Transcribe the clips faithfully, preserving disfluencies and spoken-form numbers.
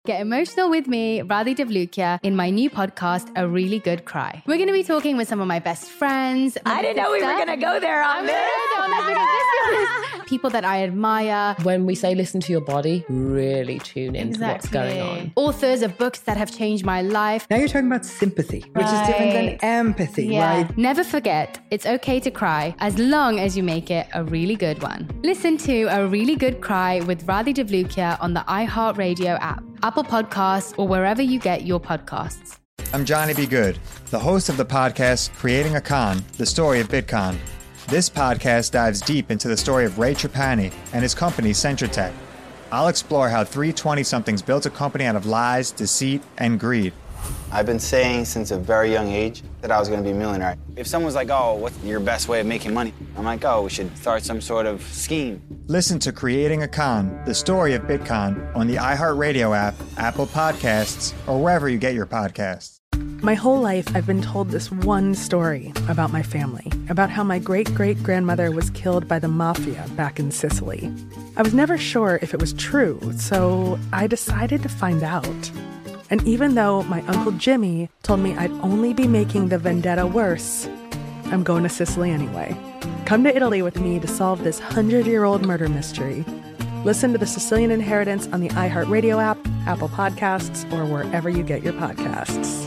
Get emotional with me, Radhi Devlukia, in my new podcast, A Really Good Cry. We're going to be talking with some of my best friends. I didn't know we were going to go there on this. People that I admire. When we say listen to your body, really tune into Exactly. what's going on. Authors of books that have changed my life. Now you're talking about sympathy, which Right. is different than empathy, Yeah. right? Never forget, it's okay to cry as long as you make it a really good one. Listen to A Really Good Cry with Radhi Devlukia on the iHeartRadio app, Apple Podcasts, or wherever you get your podcasts. I'm Johnny B. Good, the host of the podcast Creating a Con, the story of Bitcoin. This podcast dives deep into the story of Ray Trapani and his company Centratech. I'll explore how three twenty-somethings built a company out of lies, deceit, and greed. I've been saying since a very young age that I was going to be a millionaire. If someone's like, oh, what's your best way of making money? I'm like, oh, we should start some sort of scheme. Listen to Creating a Con, the story of Bitcoin on the iHeartRadio app, Apple Podcasts, or wherever you get your podcasts. My whole life, I've been told this one story about my family, about how my great-great-grandmother was killed by the mafia back in Sicily. I was never sure if it was true, so I decided to find out. And even though my Uncle Jimmy told me I'd only be making the vendetta worse, I'm going to Sicily anyway. Come to Italy with me to solve this hundred-year-old murder mystery. Listen to The Sicilian Inheritance on the iHeartRadio app, Apple Podcasts, or wherever you get your podcasts.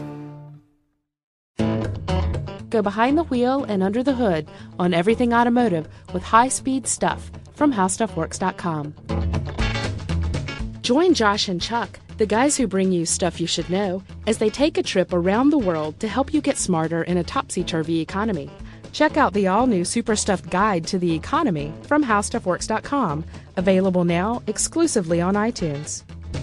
Go behind the wheel and under the hood on everything automotive with high-speed stuff from how stuff works dot com. Join Josh and Chuck, the guys who bring you stuff you should know, as they take a trip around the world to help you get smarter in a topsy-turvy economy. Check out the all-new Super Stuffed Guide to the Economy from how stuff works dot com, available now exclusively on iTunes.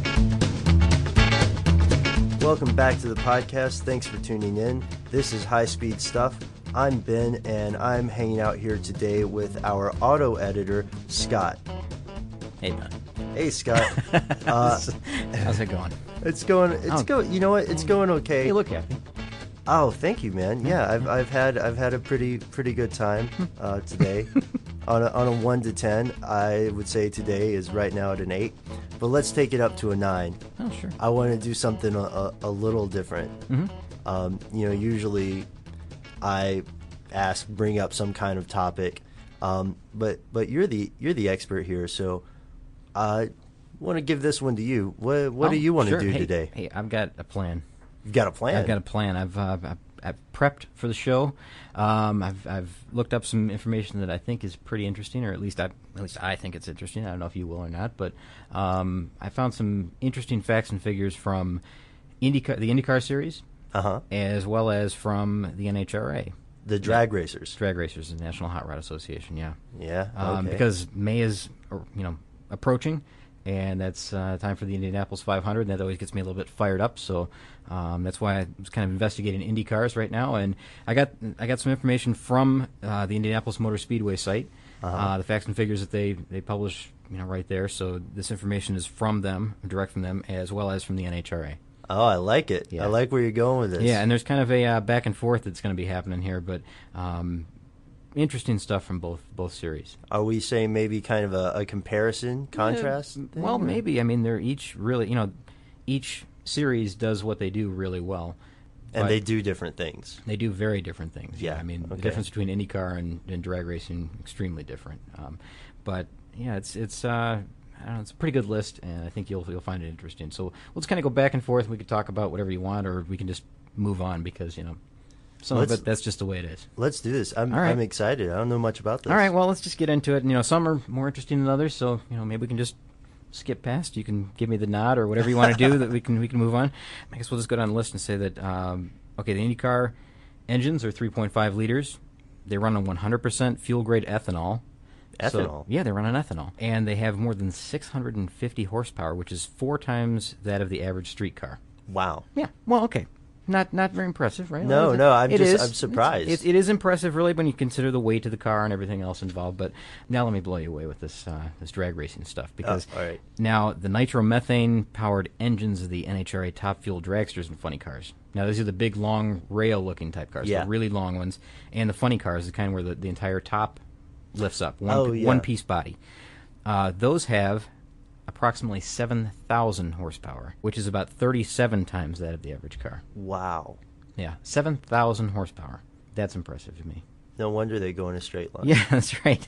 Welcome back to the podcast. Thanks for tuning in. This is High Speed Stuff. I'm Ben, and I'm hanging out here today with our auto editor, Scott. Hey, man. Hey, Scott. Uh, How's it going? It's going. It's Oh. go. You know what? It's going okay. You look happy. Oh, thank you, man. Yeah, I've I've had I've had a pretty pretty good time uh, today. on a, on a one to ten, I would say today is right now at an eight. But let's take it up to a nine. Oh, sure. I want to do something a, a, a little different. Mm-hmm. Um, you know, usually I ask, bring up some kind of topic, um, but but you're the you're the expert here, so I want to give this one to you. What what oh, do you want sure. to do hey, today? Hey, I've got a plan. You've got a plan. I've got a plan. I've uh, I've, I've prepped for the show. Um, I've I've looked up some information that I think is pretty interesting, or at least I at least I think it's interesting. I don't know if you will or not, but um, I found some interesting facts and figures from IndyCar, the IndyCar series, uh-huh. as well as from the N H R A. The drag racers. Drag racers, the National Hot Rod Association. Yeah. Yeah. Um, okay. Because May is, you know, approaching. And that's uh, time for the Indianapolis five hundred, and that always gets me a little bit fired up. So um, that's why I was kind of investigating Indy cars right now. And I got I got some information from uh, the Indianapolis Motor Speedway site, uh-huh. uh, the facts and figures that they, they publish, you know, right there. So this information is from them, direct from them, as well as from the N H R A. Oh, I like it. Yeah. I like where you're going with this. Yeah, and there's kind of a uh, back and forth that's going to be happening here, but. Um, Interesting stuff from both both series. Are we saying maybe kind of a, a comparison, contrast? Yeah, thing, well, or? maybe. I mean, they're each really, you know, each series does what they do really well. And they do different things. They do very different things. Yeah. I mean, okay. the difference between IndyCar and, and drag racing extremely different. Um, but yeah, it's it's uh, I don't know, it's a pretty good list, and I think you'll you'll find it interesting. So let's kind of go back and forth. We could talk about whatever you want, or we can just move on because you know. Some let's, of it, that's just the way it is. Let's do this. I'm, right. I'm excited. I don't know much about this. All right, well, let's just get into it. You know, some are more interesting than others, so you know, maybe we can just skip past. You can give me the nod or whatever you want to do that we can we can move on. I guess we'll just go down the list and say that um, okay, the IndyCar engines are three point five liters. They run on one hundred percent fuel grade ethanol. Ethanol. So, yeah, they run on ethanol, and they have more than six hundred fifty horsepower, which is four times that of the average street car. Wow. Yeah. Well, okay. Not not very impressive, right? No, no, I'm it just is. I'm surprised. It, it is impressive, really, when you consider the weight of the car and everything else involved. But now let me blow you away with this uh, this drag racing stuff, because oh, all right. now the nitromethane powered engines of the N H R A Top Fuel dragsters and funny cars. Now these are the big, long rail looking type cars, yeah. the really long ones, and the funny cars, the kind where the, the entire top lifts up, one oh, yeah. one piece body. Uh, those have approximately seven thousand horsepower, which is about thirty-seven times that of the average car. Wow. Yeah, seven thousand horsepower. That's impressive to me. No wonder they go in a straight line. Yeah, that's right.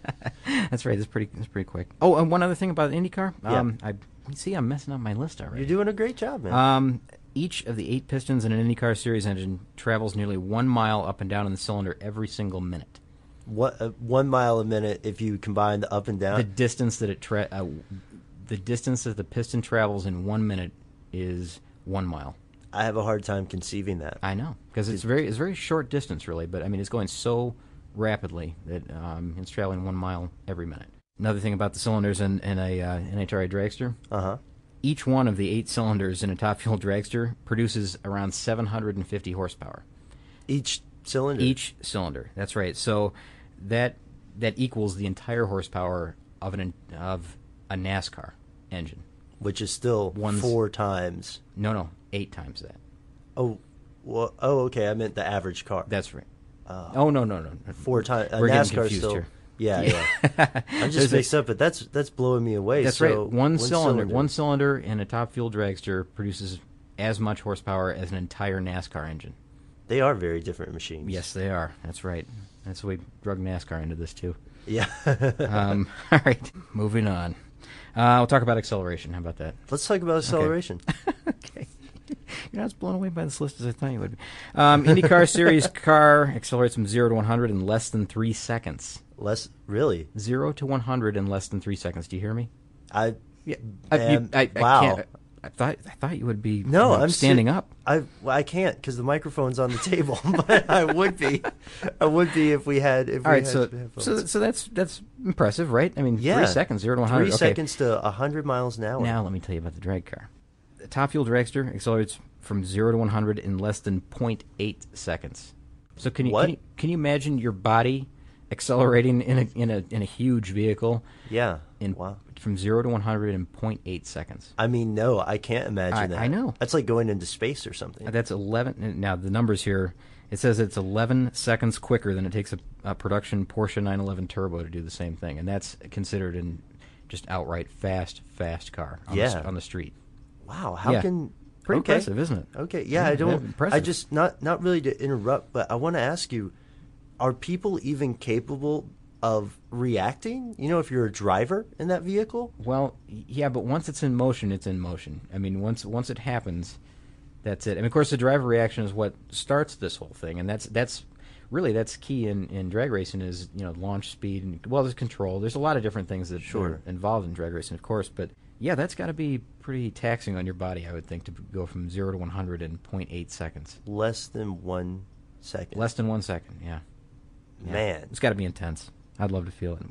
That's right. That's pretty. That's pretty quick. Oh, and one other thing about the IndyCar. Yeah. Um, I see. I'm messing up my list already. You're doing a great job, man. Um, each of the eight pistons in an IndyCar Series engine travels nearly one mile up and down in the cylinder every single minute. What uh, one mile a minute if you combine the up and down? The distance that it tra- uh, the distance that the piston travels in one minute is one mile. I have a hard time conceiving that. I know, because it's very it's very short distance, really. But I mean, it's going so rapidly that um, it's traveling one mile every minute. Another thing about the cylinders in, in a uh, N H R A dragster. Uh huh. Each one of the eight cylinders in a top fuel dragster produces around seven hundred fifty horsepower. Each cylinder. Each cylinder. That's right. So that that equals the entire horsepower of an of a NASCAR engine, which is still One's, four times. No, no, eight times that. Oh, well, oh, okay. I meant the average car. That's right. Uh, oh no, no, no. Four times. We're NASCAR getting confused still. Here. Yeah, yeah. I'm just There's mixed a, up, but that's that's blowing me away. That's so right. One, one cylinder, cylinder, one cylinder in a top fuel dragster produces as much horsepower as an entire NASCAR engine. They are very different machines. Yes, they are. That's right. That's why we drug NASCAR into this too. Yeah. um, all right. Moving on. Uh, we'll talk about acceleration. How about that? Let's talk about acceleration. Okay. okay. You're not as blown away by this list as I thought you would be. Um, IndyCar Series car accelerates from zero to one hundred in less than three seconds. Less, really? Zero to one hundred in less than three seconds. Do you hear me? I, yeah. I, you, I, I wow. Can't, I thought I thought you would be. No, you know, I'm standing si- up. I well, I can't because the microphone's on the table. But I would be. I would be if we had. If All we right, had so headphones. so so that's that's impressive, right? I mean, yeah. three seconds, zero to one hundred. Three okay. seconds to a hundred miles an hour. Now let me tell you about the drag car. The top fuel dragster accelerates from zero to one hundred in less than zero point eight seconds. So can you, What? can you can you imagine your body accelerating in a in a in a huge vehicle? Yeah. In wow. From zero to one hundred in zero point eight seconds. I mean, no, I can't imagine I, that. I know. That's like going into space or something. That's eleven. Now the numbers here. It says it's eleven seconds quicker than it takes a, a production Porsche nine eleven Turbo to do the same thing, and that's considered an just outright fast, fast car on, yeah. the, on the street. Wow, how yeah. can pretty okay. impressive, isn't it? Okay, yeah, yeah I don't. impressive. I just not not really to interrupt, but I want to ask you: are people even capable of reacting? You know, if you're a driver in that vehicle. Well, yeah, but once it's in motion, it's in motion. I mean, once once it happens, that's it. I mean, of course, the driver reaction is what starts this whole thing, and that's that's really that's key in, in drag racing is you know launch speed and well, there's control. There's a lot of different things that sure. are involved in drag racing, of course, but yeah, that's got to be pretty taxing on your body, I would think, to go from zero to one hundred in zero point eight seconds. Less than one second. Less than one second, yeah. yeah. Man, it's got to be intense. I'd love to feel it.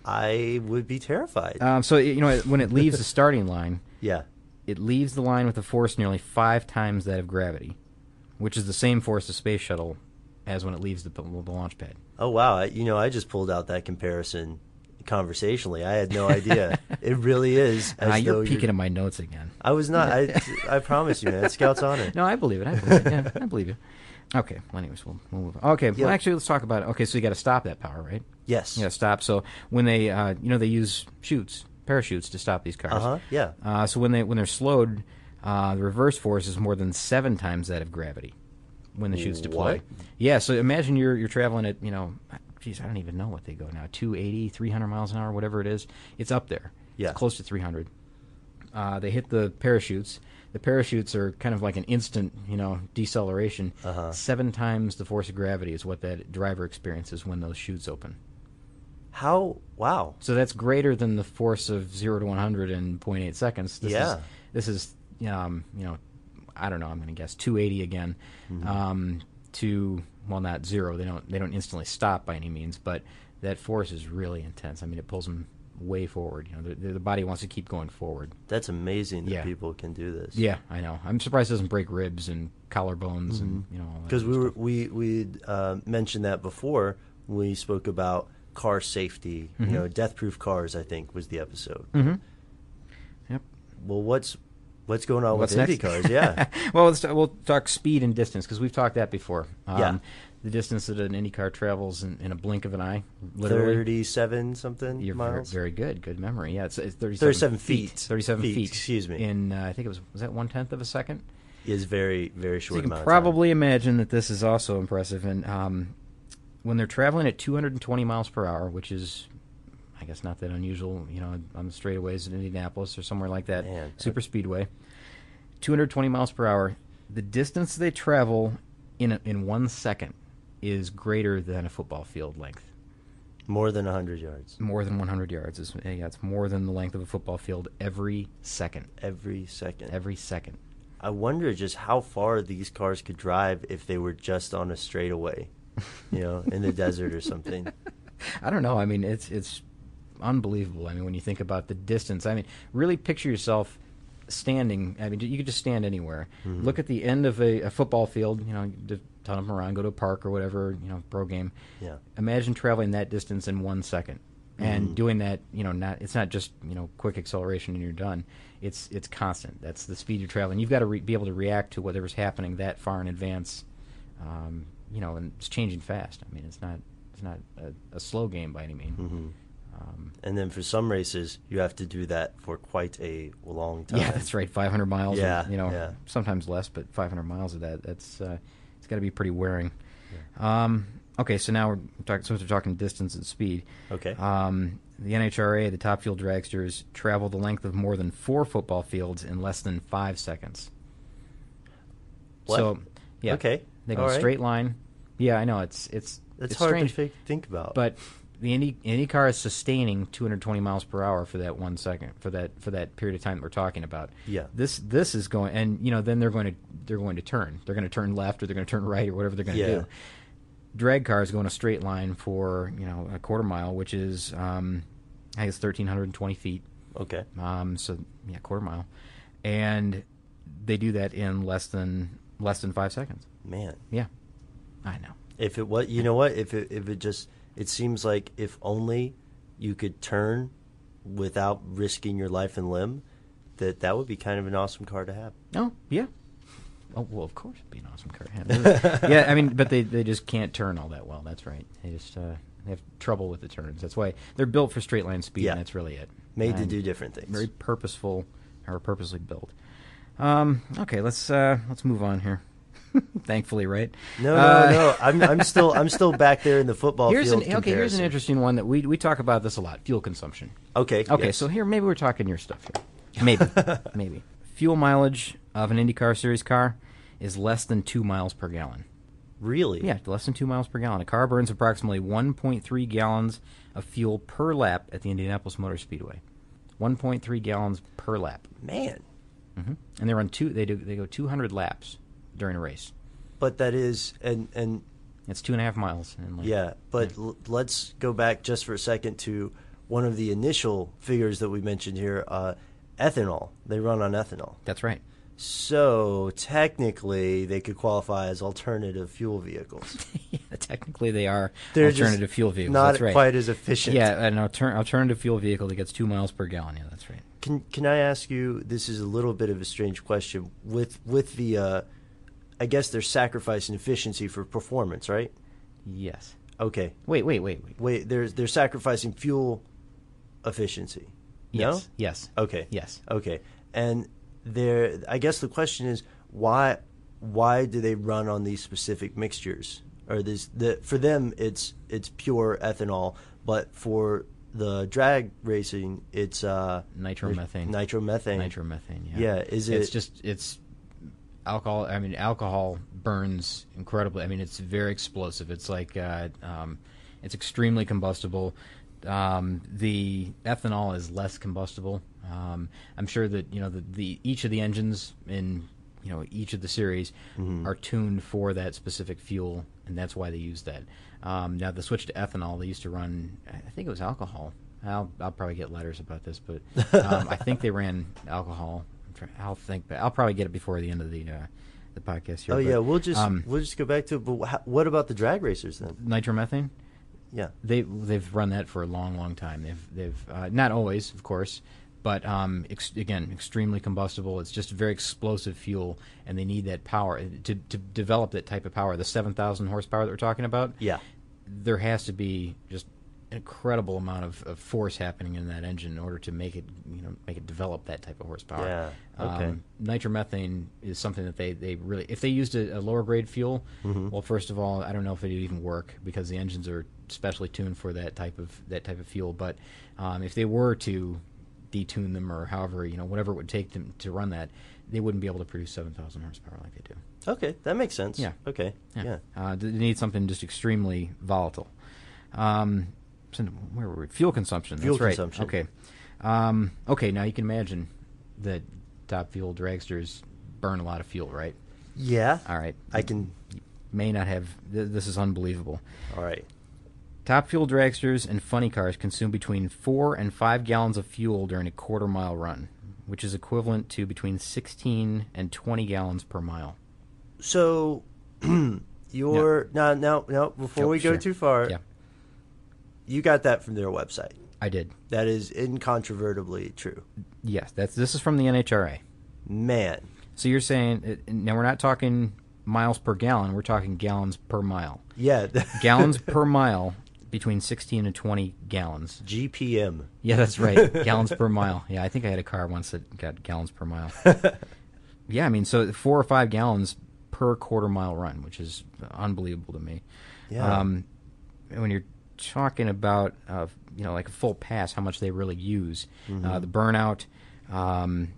I would be terrified. Um, so you know when it leaves the starting line, yeah. It leaves the line with a force nearly five times that of gravity, which is the same force the space shuttle has when it leaves the, the launch pad. Oh, wow. I, you know, I just pulled out that comparison conversationally. I had no idea. It really is. As uh, you're though peeking you're... at my notes again. I was not. I, I promise you, man. Scout's honor. No, I believe it. I believe it. Yeah, I believe you. Okay. Well, anyways, we'll, we'll move on. Okay. Yep. Well, actually, let's talk about it. Okay, so you got to stop that power, right? Yes. You got to stop. So when they, uh, you know, they use chutes, parachutes to stop these cars. Uh-huh. Yeah. Uh, so when they when they're slowed, uh, the reverse force is more than seven times that of gravity when the chutes deploy. What? Yeah. So imagine you're you're traveling at you know, geez, I don't even know what they go now, two eighty, three hundred miles an hour, whatever it is. It's up there. Yeah. It's close to three hundred. Uh, they hit the parachutes. The parachutes are kind of like an instant, you know, deceleration. Uh-huh. Seven times the force of gravity is what that driver experiences when those chutes open. How? Wow. So that's greater than the force of zero to one hundred in zero point eight seconds. This yeah. Is, this is, um, you know, I don't know. I'm going to guess two eighty again. Mm-hmm. Um, to well, not zero. They don't. They don't instantly stop by any means, but that force is really intense. I mean, it pulls them way forward. You know, the, the body wants to keep going forward. That's amazing that yeah. people can do this. Yeah, I know. I'm surprised it doesn't break ribs and collarbones mm-hmm. and you know. Because we were, we we uh, mentioned that before when we spoke about car safety. Mm-hmm. You know, death-proof cars. I think was the episode. Mm-hmm. Yep. Well, what's what's going on What's with next? Indy cars? Yeah. Well, let's, we'll talk speed and distance because we've talked that before. Um, Yeah. The distance that an Indy car travels in, in a blink of an eye, literally. thirty-seven something You're miles. Very, very good. Good memory. Yeah, it's, it's thirty-seven, thirty-seven feet. thirty-seven feet, Feet, excuse me. In uh, I think it was was that one tenth of a second. Is very very short So you can amount probably imagine that this is also impressive. And um, when they're traveling at two hundred twenty miles per hour, which is, I guess, not that unusual, you know, on the straightaways in Indianapolis or somewhere like that, Man. super speedway, two hundred twenty miles per hour. The distance they travel in a, in one second is greater than a football field length. of time. More than one hundred yards. More than one hundred yards. Is, yeah, it's more than the length of a football field every second. Every second. Every second. I wonder just how far these cars could drive if they were just on a straightaway, you know, in the desert or something. I don't know. I mean, it's it's unbelievable. I mean, when you think about the distance, I mean, really picture yourself standing. I mean, you could just stand anywhere. Mhm. Look at the end of a, a football field. You know, just ton them around, go to a park or whatever. You know, pro game. Yeah. Imagine traveling that distance in one second, and Mhm. doing that. You know, not it's not just you know quick acceleration and you're done. It's it's constant. That's the speed you're traveling. You've got to re- be able to react to whatever's happening that far in advance. Um, you know, and it's changing fast. I mean, it's not it's not a, a slow game by any means. Mhm. Um, And then for some races, you have to do that for quite a long time. Yeah, that's right. five hundred miles. Yeah, or, you know, yeah. sometimes less, but five hundred miles of that. That's uh, it's got to be pretty wearing. Um, okay, so now we're talking. So we're talking distance and speed. Okay. Um, the N H R A, the Top Fuel dragsters, travel the length of more than four football fields in less than five seconds. What? So, yeah. Okay. They go All right. straight line. Yeah, I know it's it's It's it's hard strange. to fi- think about. But the Indy Indy car is sustaining two hundred twenty miles per hour for that one second for that for that period of time that we're talking about. Yeah. This this is going, and you know then they're going to they're going to turn. They're going to turn left or they're going to turn right or whatever they're going to Yeah. do. Drag cars go in a straight line for you know a quarter mile, which is um, I guess thirteen hundred twenty feet. Okay. Um. So yeah, quarter mile, and they do that in less than less than five seconds. Man. Yeah, I know. If it was, you know what? If it if it just, it seems like if only you could turn without risking your life and limb, that that would be kind of an awesome car to have. Oh yeah. Oh well, of course, it'd be an awesome car. Yeah, yeah, I mean, but they they just can't turn all that well. That's right. They just uh, they have trouble with the turns. That's why they're built for straight line speed. Yeah. And that's really it. Made to And do different things. Very purposeful, or purposely built. Um. Okay. Let's uh. Let's move on here. Thankfully, right? No, no, Uh, no. I'm I'm still I'm still back there in the football Here's field. an, okay, here's an comparison. interesting one that we we talk about this a lot. Fuel consumption. Okay. Okay, yes. so here maybe we're talking your stuff here. Maybe, maybe. Fuel mileage of an IndyCar Series car is less than two miles per gallon. Really? Yeah, less than two miles per gallon. A car burns approximately one point three gallons of fuel per lap at the Indianapolis Motor Speedway. one point three gallons per lap. Man. hmm And they run two. They do. They go two hundred laps during a race. But that is and and It's two and a half miles. In length. yeah. But l- let's go back just for a second to one of the initial figures that we mentioned here. Uh, ethanol. They run on ethanol. That's right. So technically, they could qualify as alternative fuel vehicles. Yeah, technically, they are They're just alternative fuel vehicles. not That's right. quite as efficient. Yeah, an alter- alternative fuel vehicle that gets two miles per gallon. Yeah, that's right. Can can I ask you? This is a little bit of a strange question. With with the, uh, I guess they're sacrificing efficiency for performance, right? Yes. Okay. Wait, wait, wait, wait. Wait. They're they're sacrificing fuel efficiency. No? Yes. Yes. Okay. Yes. Okay. And there, I guess the question is why why do they run on these specific mixtures? Or this the for them it's it's pure ethanol, but for the drag racing it's uh Nitromethane. Nitromethane. Nitromethane. Yeah. Yeah, is It's it- just it's alcohol. I mean, alcohol burns incredibly. I mean, it's very explosive. It's like uh, um, it's extremely combustible. Um, the ethanol is less combustible. Um, I'm sure that you know the, the each of the engines in you know each of the series Mhm. are tuned for that specific fuel, and that's why they use that. Um, now the switch to ethanol, they used to run. I think it was alcohol. I'll I'll probably get letters about this, but um, I think they ran alcohol. I'm try- I'll think. I'll probably get it before the end of the uh, the podcast here. Oh but, yeah, we'll just um, we'll just go back to. But wh- what about the drag racers then? nitromethane. Yeah. They they've run that for a long, long time. They've they've uh, not always, of course, but um, ex- again, extremely combustible. It's just very explosive fuel, and they need that power to to develop that type of power. The seven thousand horsepower that we're talking about. Yeah, there has to be just an incredible amount of, of force happening in that engine in order to make it, you know, make it develop that type of horsepower. Yeah. Okay. Um, nitromethane is something that they, they really, if they used a, a lower grade fuel, Mhm. well, first of all, I don't know if it would even work because the engines are specially tuned for that type of that type of fuel. But um, if they were to detune them or however, you know, whatever it would take them to run that, they wouldn't be able to produce seven thousand horsepower like they do. Okay, that makes sense. Yeah. Okay. Yeah. Yeah. Uh, they need something just extremely volatile. Um, so where were we? Fuel consumption. Fuel That's right. consumption. Okay. Um, okay. Now you can imagine that top fuel dragsters burn a lot of fuel, right? Yeah. All right. I can. You may not have. Th- this is unbelievable. All right. Top fuel dragsters and funny cars consume between four and five gallons of fuel during a quarter mile run, which is equivalent to between sixteen and twenty gallons per mile. So, you're now now now before Oh, we go sure. too far. Yeah. You got that from their website. I did. That is incontrovertibly true. Yes, that's this is from the N H R A. Man. So you're saying uh, now we're not talking miles per gallon, we're talking gallons per mile. Yeah. Gallons per mile between sixteen and twenty gallons. G P M. Yeah, that's right. Gallons per mile. Yeah, I think I had a car once that got gallons per mile. Yeah, I mean, so four or five gallons per quarter mile run, which is unbelievable to me. Yeah. Um, when you're talking about, uh, you know, like a full pass, how much they really use, Mhm. uh, the burnout, um,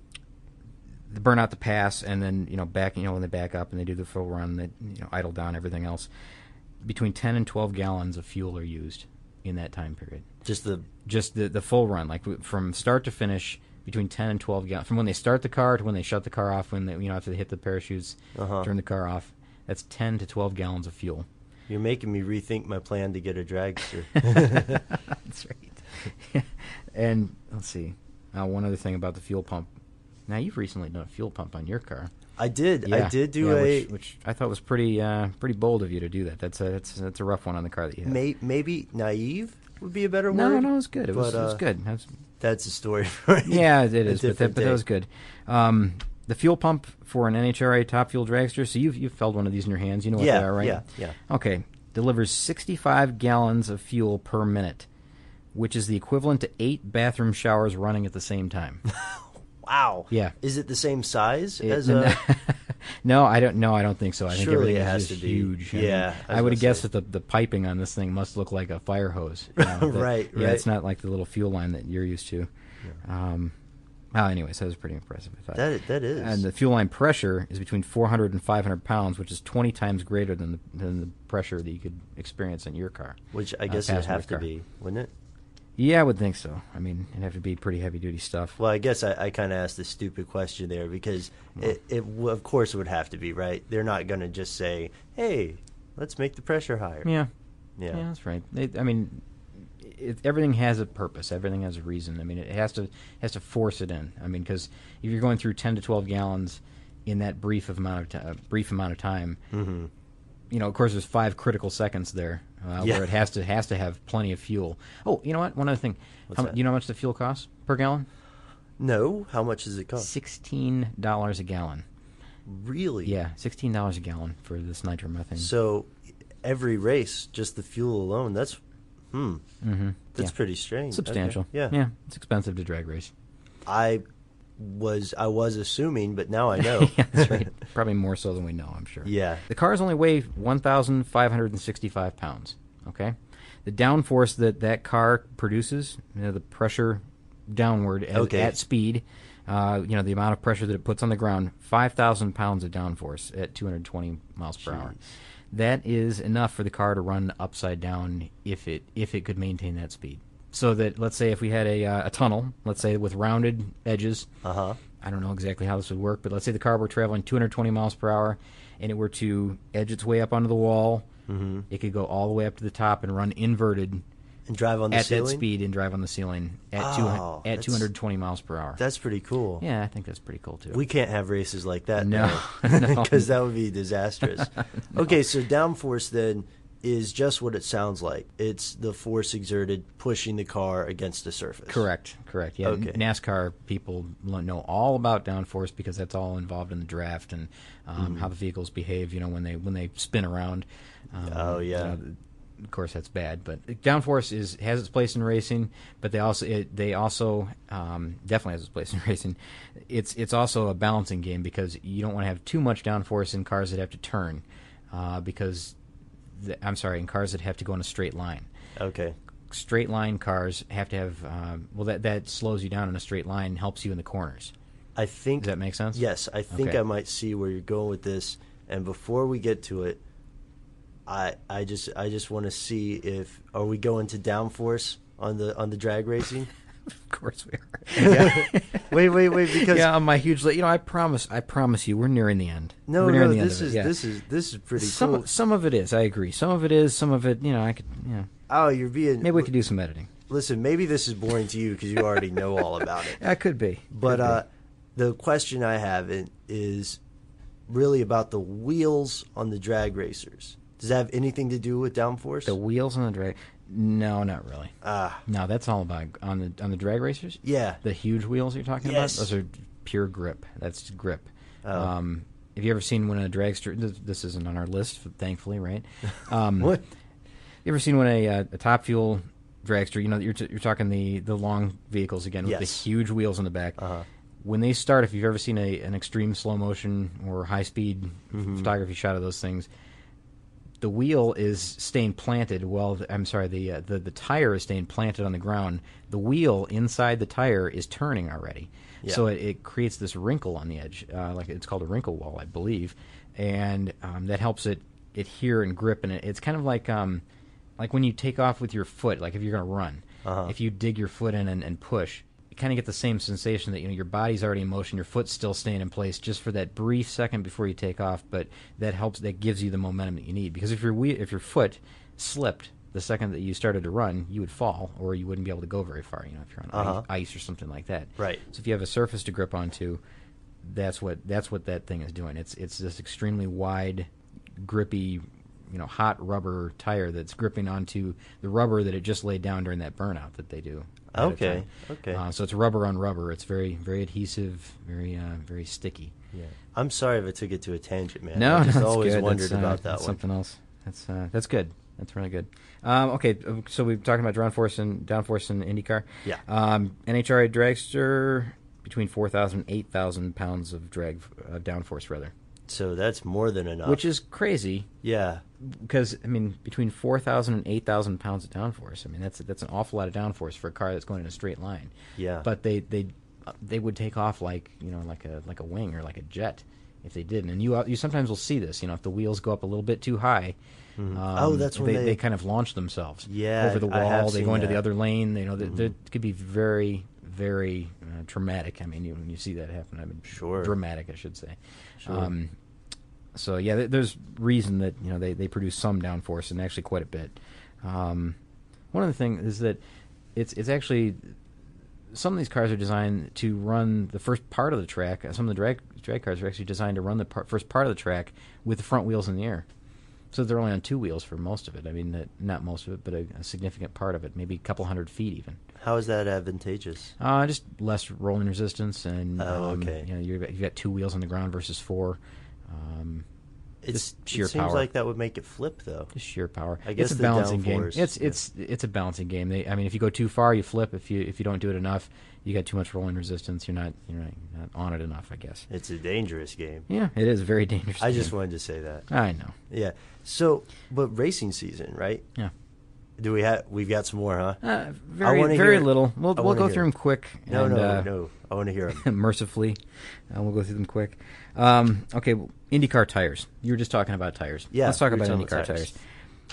the burnout, the pass, and then you know back, you know, when they back up and they do the full run, they you know idle down, everything else. Between ten and twelve gallons of fuel are used in that time period. Just the just the the full run, like w- from start to finish, between ten and twelve gallons. From when they start the car to when they shut the car off, when they, you know, after they hit the parachutes, Uh-huh. turn the car off, that's ten to twelve gallons of fuel. You're making me rethink my plan to get a dragster. That's right. And let's see. Uh, one other thing about the fuel pump. Now you've recently done a fuel pump on your car. I did. I Yeah. did do Yeah, a which, which I thought was pretty uh, pretty bold of you to do that. That's a that's, that's a rough one on the car that you have. may, maybe naive would be a better No, word. no, it was good. It was- but, it was uh, good. That's, That's a story for yeah, it a is. But that, different but that day. was good. Um, the fuel pump for an N H R A top fuel dragster. So you've you've felt one of these in your hands. You know what Yeah, they are, right? yeah, yeah. Okay. Delivers sixty-five gallons of fuel per minute, which is the equivalent to eight bathroom showers running at the same time. Wow. Yeah. Is it the same size It- as a? no, I don't. No, I don't think so. I think Surely everything it is has just to be. huge. I Yeah, mean, I I, was would gonna have guessed that the, the piping on this thing must look like a fire hose. You know, that- Right, Yeah, right. it's not like the little fuel line that you're used to. Um, well, anyways, that was pretty impressive. I thought. That- that is. And the fuel line pressure is between four hundred and five hundred pounds, which is twenty times greater than the than the pressure that you could experience in your car. Which I uh, guess it'd passenger have to car. be, wouldn't it? Yeah, I would think so. I mean, it'd have to be pretty heavy duty stuff. Well, I guess I, I kind of asked a stupid question there because it, it w- of course it would have to be, right? They're not going to just say, "Hey, let's make the pressure higher." Yeah, Yeah. yeah, that's right. It, I mean, it, everything has a purpose. Everything has a reason. I mean, it has to has to force it in. I mean, because if you're going through ten to twelve gallons in that brief of amount of ti- uh, brief amount of time, Mhm. you know, of course, there's five critical seconds there uh, Yeah. where it has to has to have plenty of fuel. Oh, you know what? One other thing. What's How, that? you know how much the fuel costs per gallon? No. How much does it cost? Sixteen dollars a gallon. Really? Yeah, sixteen dollars a gallon for this nitromethane. So every race, just the fuel alone, that's hmm. Mm-hmm. That's Yeah. pretty strange. Substantial. Okay. Yeah. Yeah, it's expensive to drag race. I was I was assuming, but now I know. Yeah, that's right. Probably more so than we know, I'm sure. Yeah. The cars only weigh one thousand five hundred sixty-five pounds, okay? The downforce that that car produces, you know, the pressure downward at, Okay. at speed, uh, you know, the amount of pressure that it puts on the ground, five thousand pounds of downforce at two hundred twenty miles per hour. That is enough for the car to run upside down if it if it could maintain that speed. So that, let's say if we had a, uh, a tunnel, let's say with rounded edges, Uh-huh. I don't know exactly how this would work, but let's say the car were traveling two hundred twenty miles per hour and it were to edge its way up onto the wall, mm-hmm. it could go all the way up to the top and run inverted and drive on the at ceiling? that speed and drive on the ceiling at, Oh, two, at that's- two hundred twenty miles per hour. That's pretty cool. Yeah, I think that's pretty cool too. We can't have races like that No. now, No. because that would be disastrous. Okay, so downforce then is just what it sounds like. It's the force exerted pushing the car against the surface. Correct, correct. Yeah, Okay. NASCAR people know all about downforce because that's all involved in the draft and um, Mhm. how the vehicles behave. You know, when they when they spin around. Um, Oh, yeah. you know, of course, that's bad. But downforce is has its place in racing, but they also it, they also um, definitely has its place in racing. It's it's also a balancing game because you don't want to have too much downforce in cars that have to turn, uh, because the, I'm sorry, in cars that have to go in a straight line. Okay. Straight line cars have to have um, well that that slows you down in a straight line and helps you in the corners. I think Does that make sense? Yes, I think Okay. I might see where you're going with this. And before we get to it, I I just I just want to see if are we going to downforce on the on the drag racing? Of course we are. Yeah. wait, wait, wait, because yeah, on my huge, li- you know, I promise, I promise you, we're nearing the end. no, we're nearing no, the end this of it, is yeah. this is this is pretty some cool. some of it is. I agree. Some of it is. Some of it, you know, I could, you know. Oh, you're being Maybe we could do some editing. Listen, maybe this is boring to you because you already know all about it. That could be. But Could be. uh, the question I have in, is really about the wheels on the drag racers. Does that have anything to do with downforce? The wheels on the drag. No, not really. Ah, No, that's all about on the on the drag racers. yeah. The huge wheels you're talking Yes. about. Those are pure grip. That's grip. Oh. Um, have you ever seen when a dragster? This, this isn't on our list, thankfully, right? Um, What? You ever seen when a, uh, a top fuel dragster? You know, you're t- you're talking the, the long vehicles again with Yes. the huge wheels in the back. Uh-huh. When they start, if you've ever seen a an extreme slow motion or high speed Mhm. photography shot of those things, the wheel is staying planted. Well, th- I'm sorry, the, uh, the the tire is staying planted on the ground. The wheel inside the tire is turning already, Yeah. so it, it creates this wrinkle on the edge, uh, like it's called a wrinkle wall, I believe, and um, that helps it adhere and grip. And it, it's kind of like um, like when you take off with your foot, like if you're going to run, Uh-huh. if you dig your foot in and, and push. You kind of get the same sensation that you know your body's already in motion, your foot's still staying in place just for that brief second before you take off. But that helps, that gives you the momentum that you need. Because if your wheel, if your foot slipped the second that you started to run, you would fall, or you wouldn't be able to go very far. You know, if you're on Uh-huh. ice, ice or something like that. Right. So if you have a surface to grip onto, that's what that's what that thing is doing. It's it's this extremely wide, grippy, you know, hot rubber tire that's gripping onto the rubber that it just laid down during that burnout that they do. ahead of Okay, time. okay. Uh, so it's rubber on rubber. It's very, very adhesive, very, uh, very sticky. Yeah. I'm sorry if I took it to a tangent, man. No, I just that's always good. wondered That's, uh, about that that's one. something else. That's uh, that's good. That's really good. Um, okay, uh, so we've talked about downforce and downforce and IndyCar. Yeah. Um, N H R A dragster between four thousand and eight thousand pounds of drag uh, downforce, rather. So that's more than enough. Which is crazy. Yeah. Because I mean, between four thousand and eight thousand pounds of downforce. I mean, that's that's an awful lot of downforce for a car that's going in a straight line. Yeah. But they they uh, they would take off like you know like a like a wing or like a jet if they didn't. And you uh, you sometimes will see this. You know, if the wheels go up a little bit too high. Mhm. Um, Oh, that's when they, they- kind of launch themselves. Yeah, over the I have wall. They seen go into that. the other lane. You know, that Mhm. that could be very very uh, traumatic. I mean, you, when you see that happen, I mean, Sure. dramatic, I should say. Sure. Um, so yeah, th- there's reason that you know they, they produce some downforce and actually quite a bit. Um, one of the things is that it's it's actually some of these cars are designed to run the first part of the track. Some of the drag drag cars are actually designed to run the par- first part of the track with the front wheels in the air. So they're only on two wheels for most of it. I mean, uh, not most of it, but a, a significant part of it, maybe a couple hundred feet even. How is that advantageous? Uh, just less rolling resistance, and Oh, um, okay. you know, you've got, you've got two wheels on the ground versus four. Um, It's, just sheer it seems power. like that would make it flip, though. Just sheer power. I guess it's a the balancing game. downforce, It's yeah. it's it's a balancing game. They, I mean, if you go too far, you flip. If you if you don't do it enough, you got too much rolling resistance. You're not you're not, you're not on it enough, I guess. It's a dangerous game. Yeah, it is a very dangerous. I just game. wanted to say that. I know. Yeah. So, but racing season, right? Yeah. Do we have? We've got some more, huh? Uh, I very wanna very hear- little. We'll I we'll wanna go hear through it. them quick. No, and, no, uh, no. I want to hear them. mercifully, uh, we'll go through them quick. Um, okay, well, IndyCar tires. You were just talking about tires. Yeah, Let's talk we were about talking IndyCar about tires. tires.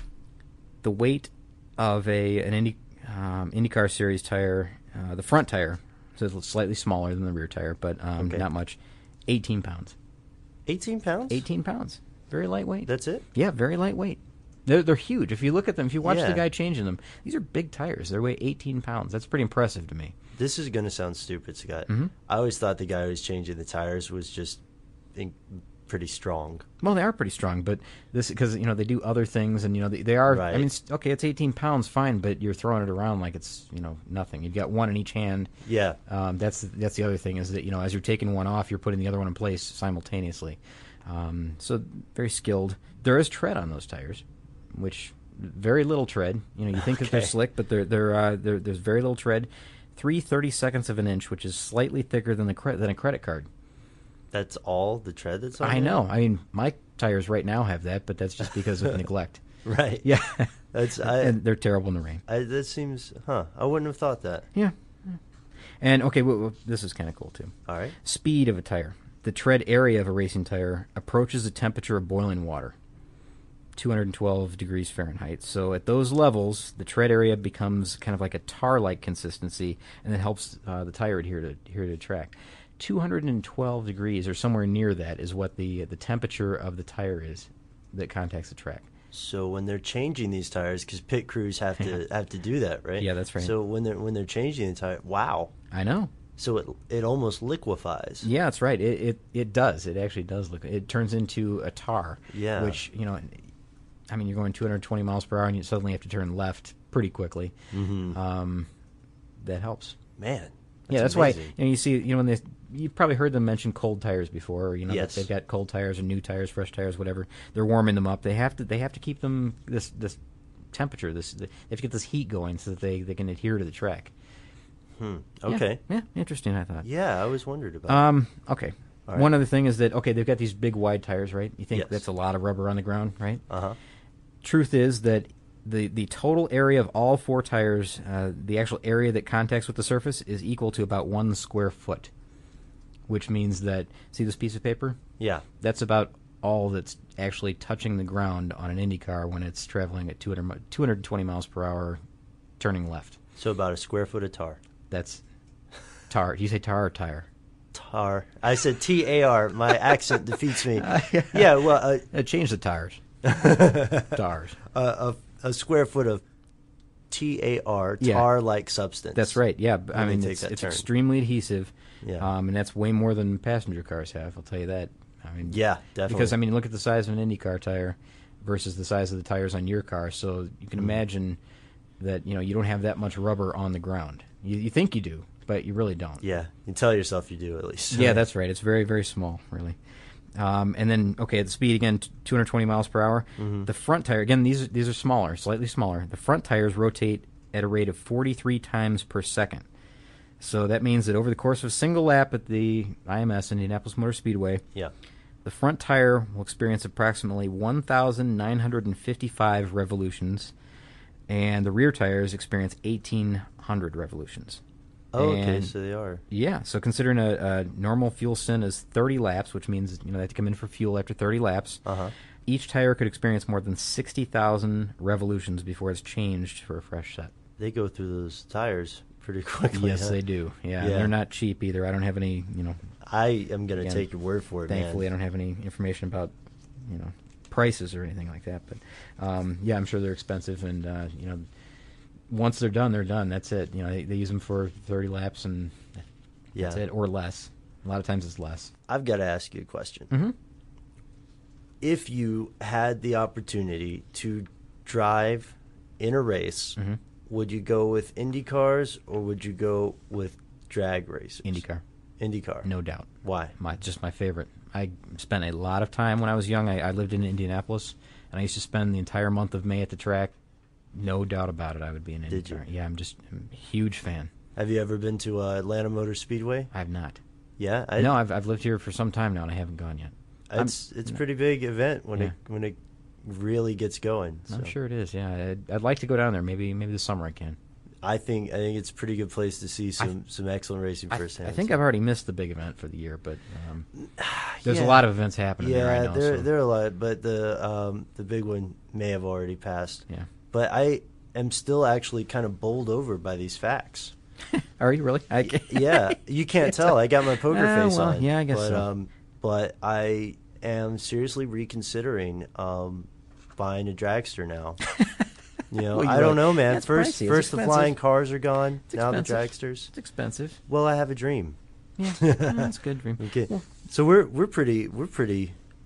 The weight of a an Indy um, IndyCar Series tire, uh, the front tire, so it's slightly smaller than the rear tire, but um, Okay. not much. Eighteen pounds. Eighteen pounds. Eighteen pounds. Very lightweight. That's it. Yeah, very lightweight. They're they're huge. If you look at them, if you watch Yeah. the guy changing them, these are big tires. They weigh eighteen pounds. That's pretty impressive to me. This is going to sound stupid, Scott. Mhm. I always thought the guy who was changing the tires was just in, pretty strong. Well, they are pretty strong, but this because you know they do other things, and you know they, they are. Right. I mean, it's, okay, it's eighteen pounds, fine, but you're throwing it around like it's you know nothing. You've got one in each hand. Yeah. Um, that's that's the other thing is that you know as you're taking one off, you're putting the other one in place simultaneously. Um, so very skilled. There is tread on those tires, which very little tread. You know, you think that they're Okay. slick, but they're they're, uh, they're there's very little tread. Three thirty seconds of an inch, which is slightly thicker than the cre- than a credit card. That's all the tread that's on I there? know. I mean, my tires right now have that, but that's just because of neglect. Right. Yeah. That's I, and they're terrible in the rain. I, that seems, huh? I wouldn't have thought that. Yeah. And okay, well, well, this is kind of cool too. All right. Speed of a tire. The tread area of a racing tire approaches the temperature of boiling water, two hundred twelve degrees Fahrenheit. So at those levels, the tread area becomes kind of like a tar-like consistency, and it helps uh, the tire adhere to adhere to the track. two hundred twelve degrees, or somewhere near that, is what the the temperature of the tire is that contacts the track. So when they're changing these tires, because pit crews have to have to do that, right? Yeah, that's right. So when they're when they're changing the tire, wow. I know. So it it almost liquefies. Yeah, that's right. It it, it does. It actually does look. It turns into a tar. Yeah. Which you know, I mean, you're going two hundred twenty miles per hour, and you suddenly have to turn left pretty quickly. Mm-hmm. Um, that helps. Man. That's yeah, that's amazing. why you know you see you know when they you've probably heard them mention cold tires before. Or, you know, Yes. they've got cold tires or new tires, fresh tires, whatever. They're warming them up. They have to they have to keep them this this temperature. This they have to get this heat going so that they, they can adhere to the track. Hmm. Yeah, Okay. Yeah, interesting. I thought. Yeah, I always wondered about. Um. Okay. All right. One other thing is that okay, they've got these big wide tires, right? You think Yes. that's a lot of rubber on the ground, right? Uh huh. Truth is that the the total area of all four tires, uh, the actual area that contacts with the surface, is equal to about one square foot, which means that see this piece of paper? Yeah. That's about all that's actually touching the ground on an Indy car when it's traveling at two hundred, mi- two hundred twenty miles per hour, turning left. So about a square foot of tar. That's tar. You say tar or tire? Tar. I said T A R. My accent defeats me. Yeah. Well, uh, Uh, change the tires. Tars. Uh, a, a square foot of T A R, Yeah. tar-like substance. That's right. Yeah, b- I When they mean take it's, that it's turn. extremely adhesive. Yeah. Um, and that's way more than passenger cars have. I'll tell you that. I mean, Yeah, definitely. Because I mean, look at the size of an Indy car tire versus the size of the tires on your car. So you can Mhm. imagine that you know you don't have that much rubber on the ground. You, you think you do, but you really don't. Yeah, you tell yourself you do at least. Yeah, that's right. It's very, very small, really. Um, and then, okay, at the speed again, t- two hundred twenty miles per hour. Mhm. The front tire again. These are, these are smaller, slightly smaller. The front tires rotate at a rate of forty-three times per second. So that means that over the course of a single lap at the I M S, Indianapolis Motor Speedway, Yeah. the front tire will experience approximately one thousand nine hundred fifty-five revolutions, and the rear tires experience eighteen hundred revolutions. Oh, okay, And- so they are. Yeah, so considering a, a normal fuel sin is thirty laps, which means you know they have to come in for fuel after thirty laps. Uh-huh. Each tire could experience more than sixty thousand revolutions before it's changed for a fresh set. They go through those tires pretty quickly. Yes, huh? they do. Yeah, and Yeah. they're not cheap either. I don't have any, you know. I am going to again, take your word for it, Thankfully, man. I don't have any information about, you know, prices or anything like that. But um, yeah, I'm sure they're expensive, and uh, you know, once they're done, they're done. That's it. You know, they, they use them for thirty laps, and that's Yeah. it, or less. A lot of times it's less. I've got to ask you a question. Mm-hmm. If you had the opportunity to drive in a race, Mm-hmm. would you go with Indy cars or would you go with drag racers? IndyCar. IndyCar. No doubt. Why? My just my favorite. I spent a lot of time when I was young. I, I lived in Indianapolis, and I used to spend the entire month of May at the track. No doubt about it, I would be an IndyCar. Did you? Yeah, I'm just I'm a huge fan. Have you ever been to uh, Atlanta Motor Speedway? I have not. Yeah, I, no, I've I've lived here for some time now, and I haven't gone yet. I'm- It's it's a pretty big event when Yeah. it when it really gets going. I'm so. sure it is. Yeah, I'd, I'd like to go down there. Maybe maybe this summer I can. I think I think it's a pretty good place to see some, some excellent racing I, firsthand. I think so. I've already missed the big event for the year, but um, there's Yeah. a lot of events happening Yeah, there right now. there so. there are a lot, but the um, the big one may have already passed. Yeah. But I am still actually kind of bowled over by these facts. Are you really? I, Yeah, you can't tell. I got my poker Ah, face well, on. yeah, I guess but, so. Um, but I am seriously reconsidering um, buying a dragster now. You know, Well, you I don't really- know, man. that's first, pricey. It's first the expensive. flying cars are gone. It's Now the expensive. dragsters. It's expensive. Well, I have a dream. Yeah, that's a good dream. Okay, so we're we're pretty we're pretty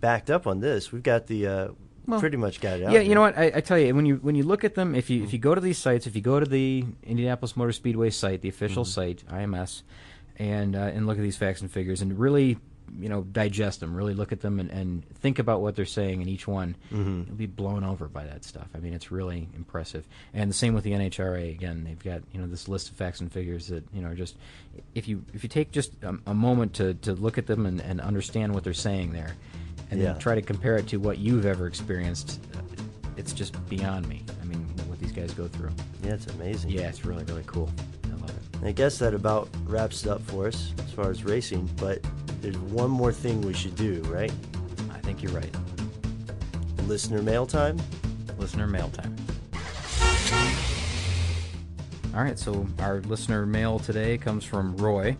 backed up on this. We've got the uh, Well, pretty much got it out. Yeah, here. you know what? I, I tell you, when you when you look at them, if you if you go to these sites, if you go to the Indianapolis Motor Speedway site, the official Mm-hmm. site, I M S, and uh, and look at these facts and figures, and really, you know, digest them, really look at them, and, and think about what they're saying in each one, Mhm. you'll be blown over by that stuff. I mean, it's really impressive. And the same with the N H R A. Again, they've got you know this list of facts and figures that you know are just if you if you take just a, a moment to, to look at them and, and understand what they're saying there, and Yeah. then try to compare it to what you've ever experienced, uh, it's just beyond me. I mean, what these guys go through. Yeah, it's amazing. Yeah, it's really, really cool. I love it. And I guess that about wraps it up for us as far as racing, but there's one more thing we should do, right? I think you're right. Listener mail time? Listener mail time. All right, so our listener mail today comes from Roy.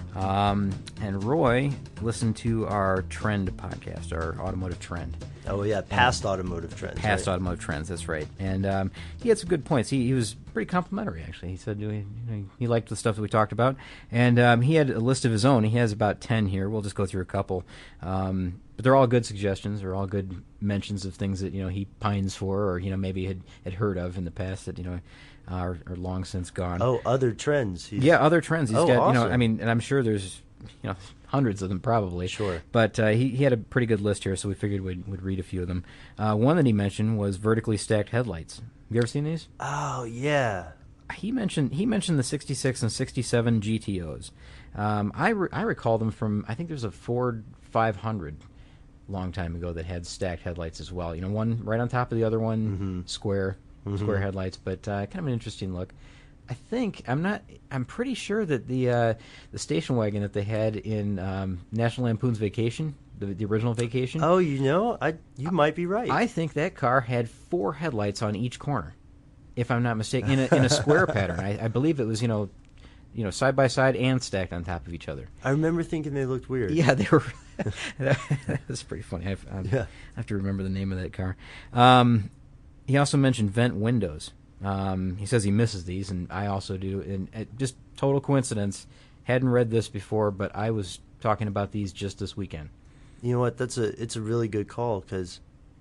Um, and Roy listened to our Trend podcast, our automotive trend. Oh, yeah, past automotive trends. Past right? automotive trends, that's right. And um, he had some good points. He, he was pretty complimentary, actually. He said you know, he liked the stuff that we talked about. And um, he had a list of his own. He has about ten here. We'll just go through a couple. Um, but they're all good suggestions. They're all good mentions of things that you know he pines for or you know maybe had, had heard of in the past that you know are, are long since gone. Oh, other trends. He's... Yeah, other trends. He's oh, got, awesome. you know, I mean, and I'm sure there's, you know, hundreds of them probably. Sure. But uh, he, he had a pretty good list here, so we figured we'd, we'd read a few of them. Uh, one that he mentioned was vertically stacked headlights. Have you ever seen these? Oh, yeah. He mentioned he mentioned the sixty-six and sixty-seven G T Os. Um, I, re- I recall them from, I think there's a Ford five hundred long time ago that had stacked headlights as well. You know, one right on top of the other one, Mm-hmm. square, Mhm. square headlights, but uh, kind of an interesting look. I think I'm not. I'm pretty sure that the uh, the station wagon that they had in um, National Lampoon's Vacation, the, the original Vacation. Oh, you know, I you might be right. I think that car had four headlights on each corner, if I'm not mistaken, in a, in a square pattern. I, I believe it was you know, you know, side by side and stacked on top of each other. I remember thinking they looked weird. Yeah, they were. that was pretty funny. I, I, Yeah. I have to remember the name of that car. Um, he also mentioned vent windows. Um, he says he misses these, and I also do. And uh, just total coincidence. Hadn't read this before, but I was talking about these just this weekend. You know what? That's a it's a really good call because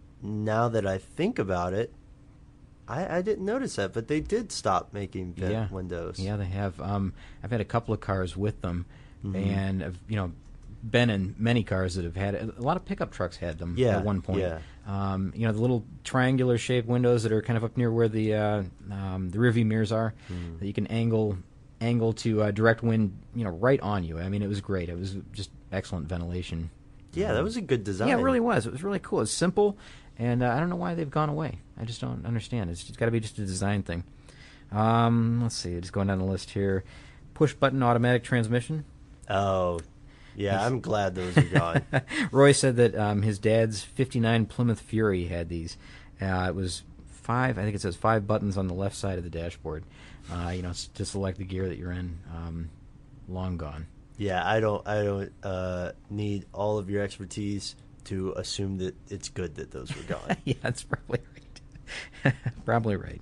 now that I think about it, I, I didn't notice that, but they did stop making vent yeah. windows. Yeah, they have. Um, I've had a couple of cars with them, Mhm. and I've, you know, been in many cars that have had it. A lot of pickup trucks had them Yeah, at one point. yeah. Um, you know, the little triangular shaped windows that are kind of up near where the uh, um, the rearview mirrors are, Mhm. that you can angle angle to uh, direct wind, you know, right on you. I mean, it was great. It was just excellent ventilation. Yeah, that was a good design. Yeah, it really was. It was really cool. It's simple, and uh, I don't know why they've gone away. I just don't understand. It's, it's got to be just a design thing. Um, let's see. Just going down the list here. Push button automatic transmission. Oh, yeah. I'm glad those are gone. Roy said that um, his dad's fifty-nine Plymouth Fury had these. Uh, it was five. I think it says five buttons on the left side of the dashboard. Uh, you know, s- to select the gear that you're in. Um, long gone. Yeah, I don't. I don't uh, need all of your expertise to assume that it's good that those were gone. Yeah, that's probably right. Probably right.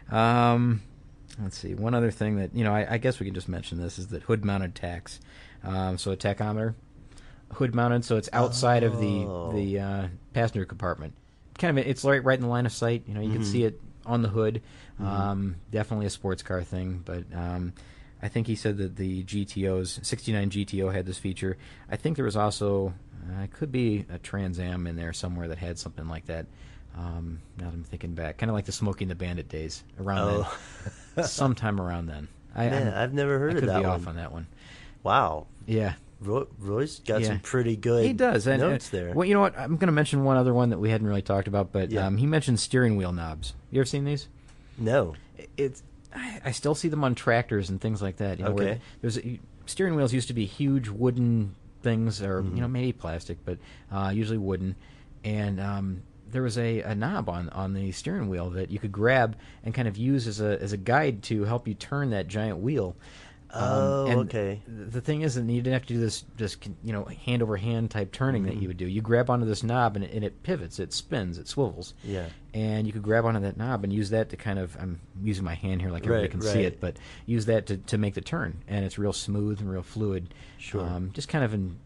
Um, let's see. One other thing that you know, I, I guess we can just mention this is that hood-mounted tax. Um, so a tachometer, hood-mounted, so it's outside of the Oh. the uh, passenger compartment. Kind of, it's right right in the line of sight. You know, you can Mhm. see it on the hood. Mhm. Um, definitely a sports car thing, but. Um, I think he said that the G T Os, sixty-nine G T O had this feature. I think there was also, uh, it could be a Trans Am in there somewhere that had something like that. Um, now that I'm thinking back, kind of like the Smoking the Bandit days around Oh. then, sometime around then. I, Man, I'm- I've never heard I of could that be one. off on that one. Wow. Yeah. Roy, Roy's got Yeah. some pretty good He does. And, notes uh, there. Well, you know what? I'm going to mention one other one that we hadn't really talked about, but Yeah. um, he mentioned steering wheel knobs. You ever seen these? No. It's I, I still see them on tractors and things like that. You know, where Okay. there's a, steering wheels used to be huge wooden things, or Mhm. you know maybe plastic, but uh, usually wooden. And um, there was a, a knob on, on the steering wheel that you could grab and kind of use as a as a guide to help you turn that giant wheel. Um, Oh, and okay. th- The thing is that you didn't have to do this, this you know, hand over hand type turning that Mhm. you would do. You grab onto this knob and it, and it pivots, it spins, it swivels. Yeah. And you could grab onto that knob and use that to kind of, I'm using my hand here like everybody Right, can right. see it, but use that to, to make the turn. And it's real smooth and real fluid. Sure. Um, just kind of an,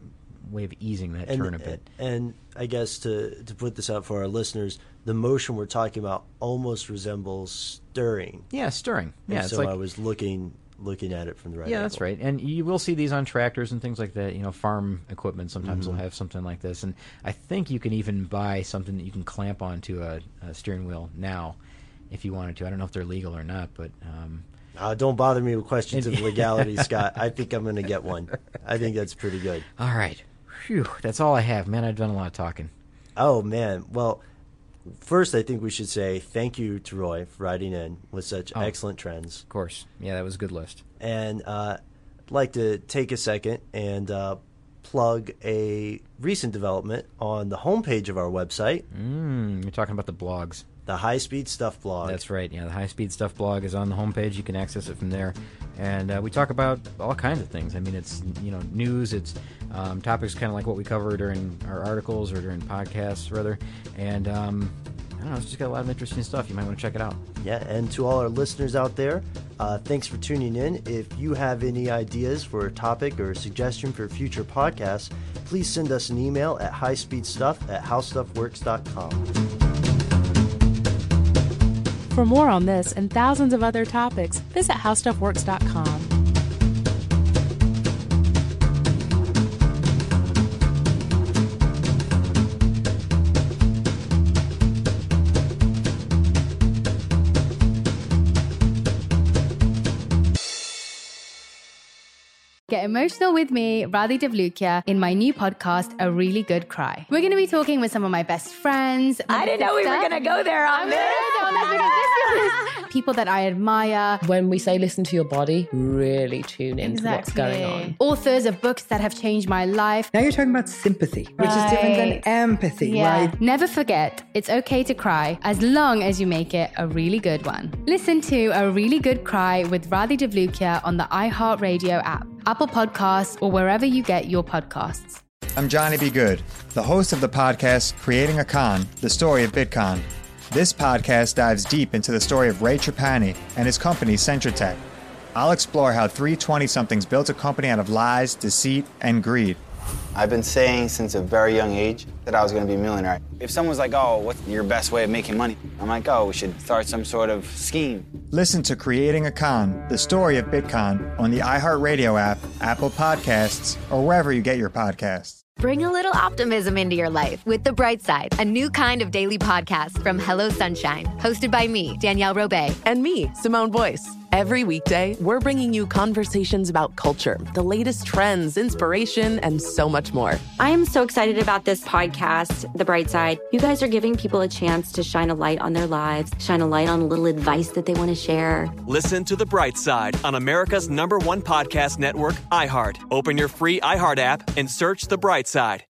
way of easing that and, turn a bit. And I guess to to put this out for our listeners, the motion we're talking about almost resembles stirring. Yeah, stirring. Yeah, and it's so like, I was looking looking at it from the right yeah, angle. that's right. And you will see these on tractors and things like that. You know, farm equipment sometimes Mm-hmm. will have something like this. And I think you can even buy something that you can clamp onto a, a steering wheel now if you wanted to. I don't know if they're legal or not, but... Um, Uh, don't bother me with questions of legality, Scott. I think I'm going to get one. I think that's pretty good. all right. Phew, that's all I have. Man, I've done a lot of talking. Oh, man. Well, first, I think we should say thank you to Roy for writing in with such Oh. excellent trends. Of course. Yeah, that was a good list. And uh, I'd like to take a second and uh, plug a recent development on the homepage of our website. Mm, you're talking about the blogs. The High Speed Stuff blog. That's right. Yeah, the High Speed Stuff blog is on the homepage. You can access it from there, and uh, we talk about all kinds of things. I mean, it's you know news. It's um, topics kind of like what we cover during our articles or during podcasts, rather. And um, I don't know, it's just got a lot of interesting stuff. You might want to check it out. Yeah, and to all our listeners out there, uh, thanks for tuning in. If you have any ideas for a topic or a suggestion for future podcasts, please send us an email at highspeedstuff at howstuffworks dot com. For more on this and thousands of other topics, visit how stuff works dot com. Get emotional with me, Radhi Devlukia, in my new podcast, A Really Good Cry. We're going to be talking with some of my best friends. I didn't know we were going to go there on this. People that I admire. When we say listen to your body, really tune into what's going on. Authors of books that have changed my life. Now you're talking about sympathy, which is different than empathy, Yeah. right? Never forget, it's okay to cry as long as you make it a really good one. Listen to A Really Good Cry with Radhi Devlukia on the iHeartRadio app, Apple Podcasts, or wherever you get your podcasts. I'm Johnny B. Good, the host of the podcast Creating a Con, the story of Bitcoin. This podcast dives deep into the story of Ray Trapani and his company Centratech. I'll explore how three twenty-somethings built a company out of lies, deceit, and greed. I've been saying since a very young age that I was going to be a millionaire. If someone's like, oh, what's your best way of making money? I'm like, oh, we should start some sort of scheme. Listen to Creating a Con, the story of Bitcoin, on the iHeartRadio app, Apple Podcasts, or wherever you get your podcasts. Bring a little optimism into your life with The Bright Side, a new kind of daily podcast from Hello Sunshine, hosted by me, Danielle Robay. And me, Simone Boyce. Every weekday, we're bringing you conversations about culture, the latest trends, inspiration, and so much more. I am so excited about this podcast, The Bright Side. You guys are giving people a chance to shine a light on their lives, shine a light on a little advice that they want to share. Listen to The Bright Side on America's number one podcast network, iHeart. Open your free iHeart app and search The Bright Side.